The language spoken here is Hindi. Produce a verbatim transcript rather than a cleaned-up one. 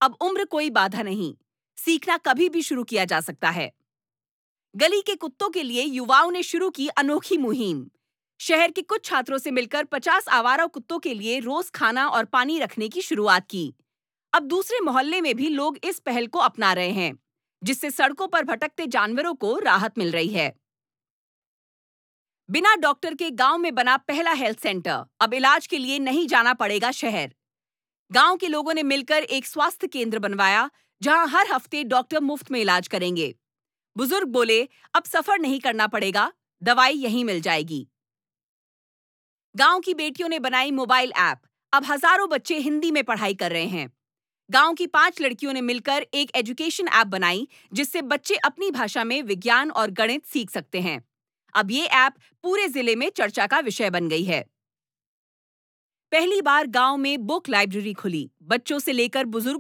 अब उम्र कोई बाधा नहीं, सीखना कभी भी शुरू किया जा सकता है। गली के कुत्तों के लिए युवाओं ने शुरू की अनोखी मुहिम। शहर के कुछ छात्रों से मिलकर पचास आवारा कुत्तों के लिए रोज खाना और पानी रखने की शुरुआत की। अब दूसरे मोहल्ले में भी लोग इस पहल को अपना रहे हैं, जिससे सड़कों पर भटकते जानवरों को राहत मिल रही है। बिना डॉक्टर के गांव में बना पहला हेल्थ सेंटर, अब इलाज के लिए नहीं जाना पड़ेगा शहर। गांव के लोगों ने मिलकर एक स्वास्थ्य केंद्र बनवाया, जहां हर हफ्ते डॉक्टर मुफ्त में इलाज करेंगे। बुजुर्ग बोले, अब सफर नहीं करना पड़ेगा, दवाई यहीं मिल जाएगी। गांव की बेटियों ने बनाई मोबाइल ऐप, अब हजारों बच्चे हिंदी में पढ़ाई कर रहे हैं। गांव की पांच लड़कियों ने मिलकर एक एजुकेशन ऐप बनाई, जिससे बच्चे अपनी भाषा में विज्ञान और गणित सीख सकते हैं। अब ये ऐप पूरे जिले में चर्चा का विषय बन गई है। पहली बार गांव में बुक लाइब्रेरी खुली, बच्चों से लेकर बुजुर्गों